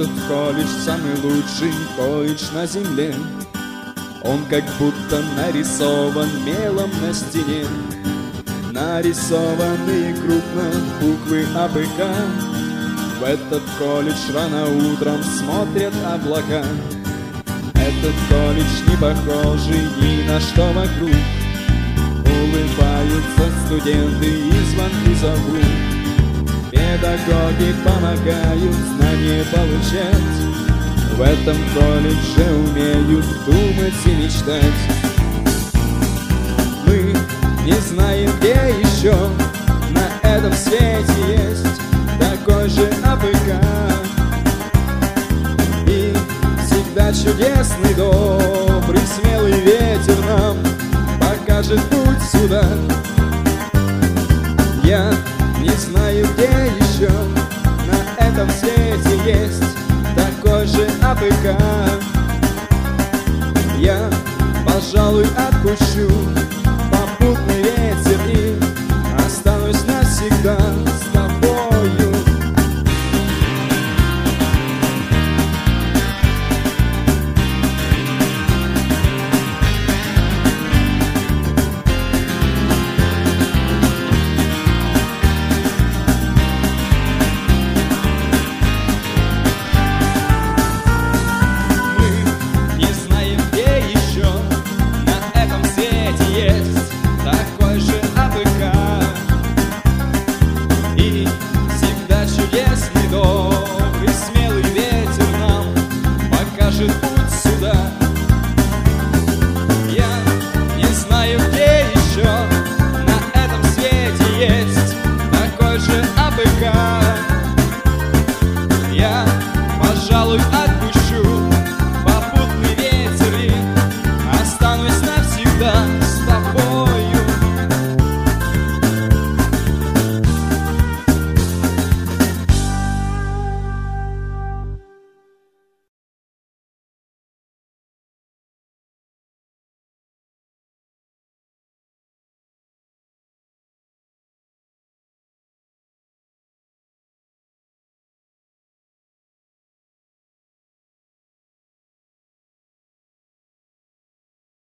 Этот колледж самый лучший колледж на земле. Он как будто нарисован мелом на стене. Нарисованы крупно буквы АПК. В этот колледж рано утром смотрят облака. Этот колледж не похожий ни на что вокруг. Улыбаются студенты и звонки зовут. Педагоги помогают знания получать. В этом колледже умеют думать и мечтать. Мы не знаем, где еще на этом свете есть такой же АПК. И всегда чудесный, добрый, смелый ветер нам покажет путь сюда. Я не знаю, где еще на этом свете есть такой же АПК. Я, пожалуй, отпущу